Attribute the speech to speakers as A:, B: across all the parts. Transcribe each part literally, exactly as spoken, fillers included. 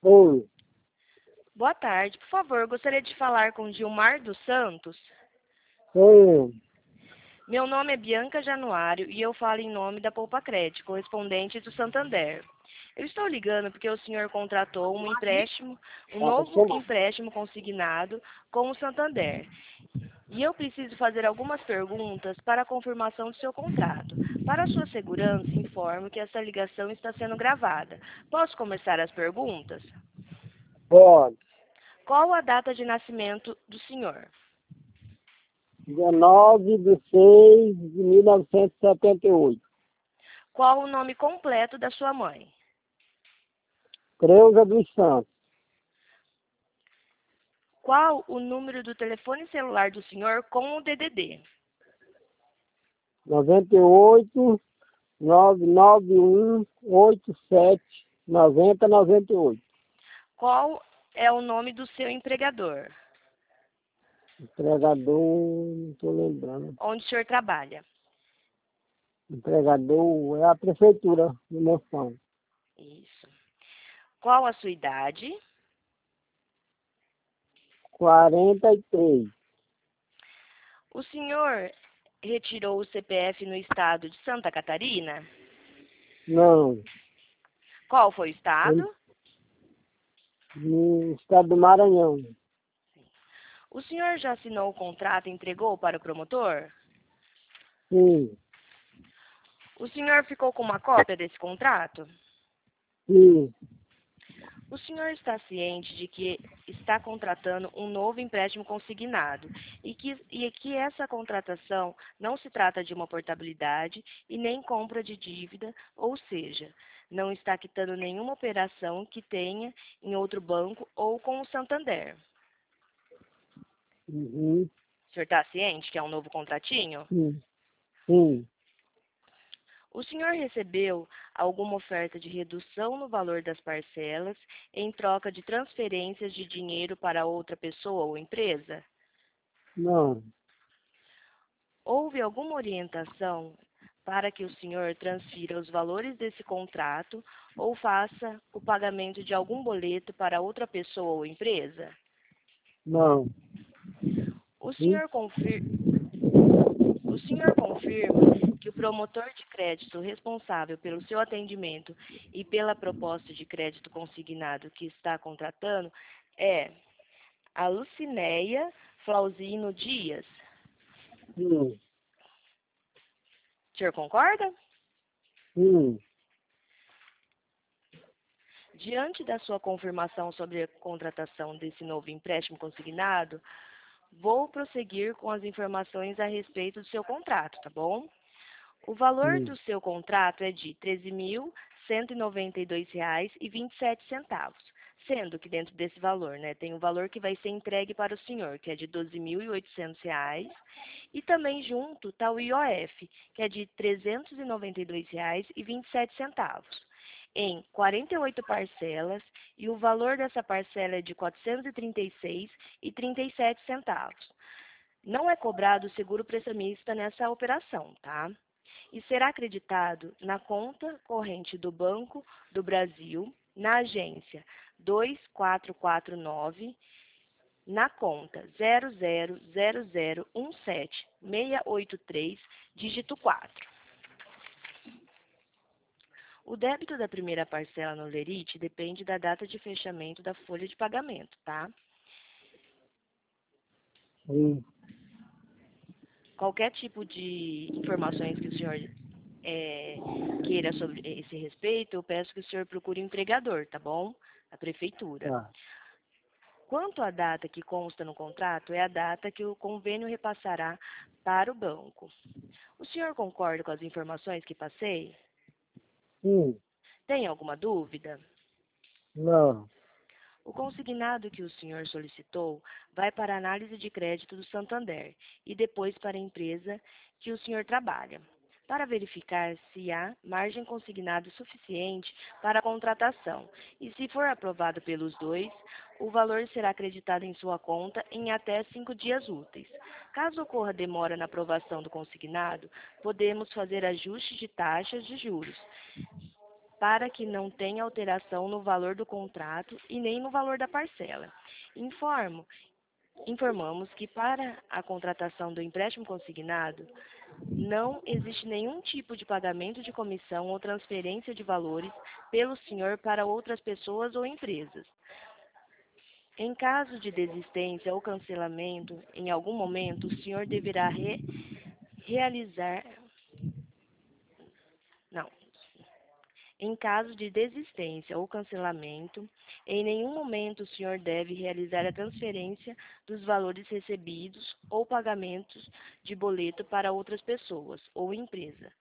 A: Oi.
B: Boa tarde, por favor, gostaria de falar com Gilmar dos Santos.
A: Oi.
B: Meu nome é Bianca Januário e eu falo em nome da Poupa Crédito, correspondente do Santander. Eu estou ligando porque o senhor contratou um empréstimo, um
A: Tá,
B: novo
A: chama.
B: empréstimo consignado com o Santander. E eu preciso fazer algumas perguntas para a confirmação do seu contrato. Para a sua segurança, informo que essa ligação está sendo gravada. Posso começar as perguntas?
A: Pode.
B: Qual a data de nascimento do senhor?
A: dezenove de seis de mil novecentos e setenta e oito.
B: Qual o nome completo da sua mãe?
A: Creuza dos Santos.
B: Qual o número do telefone celular do senhor com o D D D?
A: noventa e oito, nove nove um, oito sete, noventa, noventa e oito.
B: Qual é o nome do seu empregador?
A: Empregador, não estou lembrando.
B: Onde o senhor trabalha?
A: Empregador é a prefeitura de Moção.
B: Isso. Qual a sua idade?
A: quarenta e três.
B: O senhor retirou o C P F no estado de Santa Catarina?
A: Não.
B: Qual foi o estado?
A: No estado do Maranhão.
B: O senhor já assinou o contrato e entregou para o promotor?
A: Sim.
B: O senhor ficou com uma cópia desse contrato?
A: Sim.
B: O senhor está ciente de que está contratando um novo empréstimo consignado e que, e que essa contratação não se trata de uma portabilidade e nem compra de dívida, ou seja, não está quitando nenhuma operação que tenha em outro banco ou com o Santander.
A: Uhum.
B: O senhor está ciente que é um novo contratinho?
A: Sim. Sim.
B: O senhor recebeu alguma oferta de redução no valor das parcelas em troca de transferências de dinheiro para outra pessoa ou empresa?
A: Não.
B: Houve alguma orientação para que o senhor transfira os valores desse contrato ou faça o pagamento de algum boleto para outra pessoa ou empresa?
A: Não.
B: O
A: Sim.
B: senhor confir... O senhor confirma que o promotor de crédito responsável pelo seu atendimento e pela proposta de crédito consignado que está contratando é a Lucinéia Flauzino Dias.
A: Sim.
B: O senhor concorda?
A: Sim.
B: Diante da sua confirmação sobre a contratação desse novo empréstimo consignado, vou prosseguir com as informações a respeito do seu contrato, tá bom? O valor
A: Sim.
B: do seu contrato é de treze mil cento e noventa e dois reais e vinte e sete centavos, sendo que dentro desse valor, né, tem o valor que vai ser entregue para o senhor, que é de doze mil e oitocentos reais, e também junto está o I O F, que é de trezentos e noventa e dois reais e vinte e sete centavos, em quarenta e oito parcelas, e o valor dessa parcela é de quatrocentos e trinta e seis reais e trinta e sete centavos. Não é cobrado o seguro prestamista nessa operação, tá? E será acreditado na conta corrente do Banco do Brasil, na agência dois quatro quatro nove, na conta zero zero zero zero um sete seis oito três, dígito quatro. O débito da primeira parcela no Lerite depende da data de fechamento da folha de pagamento, tá?
A: Sim.
B: Qualquer tipo de informações que o senhor é, queira sobre esse respeito, eu peço que o senhor procure o empregador, tá bom? A prefeitura.
A: Tá.
B: Quanto à data que consta no contrato, é a data que o convênio repassará para o banco. O senhor concorda com as informações que passei?
A: Sim.
B: Tem alguma dúvida?
A: Não.
B: O consignado que o senhor solicitou vai para a análise de crédito do Santander e depois para a empresa que o senhor trabalha, para verificar se há margem consignada suficiente para a contratação. E se for aprovado pelos dois, o valor será acreditado em sua conta em até cinco dias úteis. Caso ocorra demora na aprovação do consignado, podemos fazer ajustes de taxas de juros para que não tenha alteração no valor do contrato e nem no valor da parcela. Informo, informamos que para a contratação do empréstimo consignado, não existe nenhum tipo de pagamento de comissão ou transferência de valores pelo senhor para outras pessoas ou empresas. Em caso de desistência ou cancelamento, em algum momento, o senhor deverá re realizar... Não. Em caso de desistência ou cancelamento, em nenhum momento o senhor deve realizar a transferência dos valores recebidos ou pagamentos de boleto para outras pessoas ou empresa,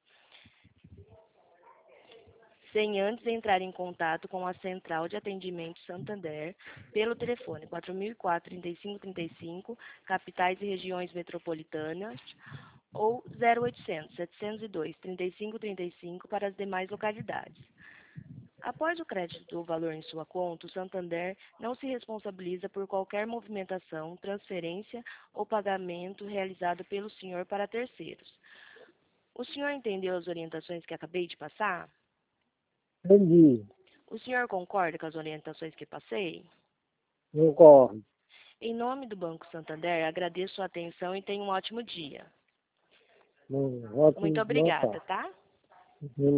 B: sem antes entrar em contato com a Central de Atendimento Santander pelo telefone quatro mil e quatro, trinta e cinco trinta e cinco, capitais e regiões metropolitanas, ou zero oitocentos, setecentos e dois, trinta e cinco trinta e cinco para as demais localidades. Após o crédito do valor em sua conta, o Santander não se responsabiliza por qualquer movimentação, transferência ou pagamento realizado pelo senhor para terceiros. O senhor entendeu as orientações que acabei de passar?
A: Entendi.
B: O senhor concorda com as orientações que passei?
A: Concordo.
B: Em nome do Banco Santander, agradeço sua atenção e tenha um ótimo dia.
A: Bom, ótimo,
B: Muito
A: boa
B: obrigada,
A: tarde.
B: tá?